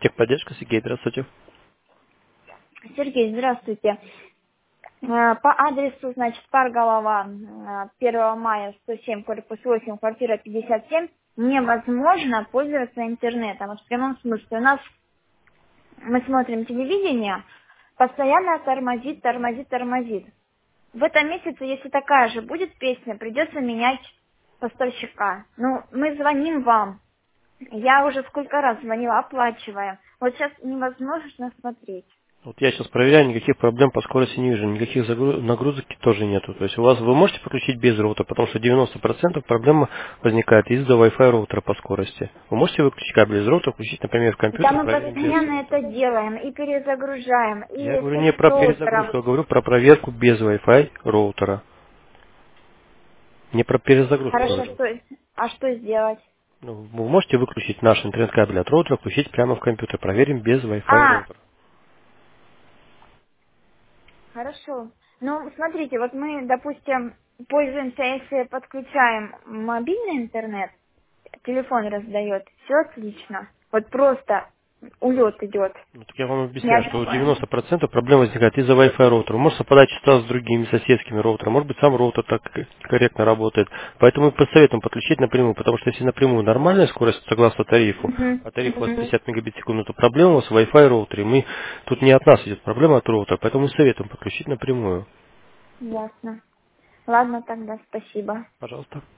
Техподдержка, Сергей, здравствуйте. Сергей, здравствуйте. По адресу, значит, Парголова, 1 мая, 107, корпус 8, квартира 57, невозможно пользоваться интернетом. Вот в прямом смысле. Мы смотрим телевидение, постоянно тормозит. В этом месяце, если такая же будет песня, придется менять поставщика. Ну, мы звоним вам. Я уже сколько раз звонила, оплачиваем. Вот сейчас невозможно смотреть. Вот я сейчас проверяю, никаких проблем по скорости не вижу, никаких нагрузок тоже нету. То есть у вас вы можете подключить без роутера, потому что 90% проблема возникает из-за Wi-Fi роутера по скорости. Вы можете выключить кабель из роутера, включить, например, в Да, компьютер, мы проверим без постоянно это роутера. делаем и перезагружаем, Я и говорю не с про роутером. перезагрузку, я говорю про проверку без Wi-Fi роутера. Не про перезагрузку Хорошо, говорю. что сделать? Ну, вы можете выключить наш интернет-кабель от роутера, включить прямо в компьютер, проверим без Wi-Fi А, роутера. хорошо. Ну, смотрите, вот мы, допустим, пользуемся, если подключаем мобильный интернет, телефон раздает, все отлично. Вот просто улет идет. Ну, так я вам объясняю, Я что такое. 90% проблем возникает из-за Wi-Fi роутера. Может совпадать частота с другими соседскими роутерами, может быть сам роутер так корректно работает. Поэтому мы посоветуем подключить напрямую, потому что если напрямую нормальная скорость согласно тарифу, а тариф у вас 50 мегабит в секунду, то проблема у вас в Wi-Fi роутере. Тут не от нас идет проблема от роутера, поэтому мы советуем подключить напрямую. Ясно. Ладно тогда, спасибо. Пожалуйста.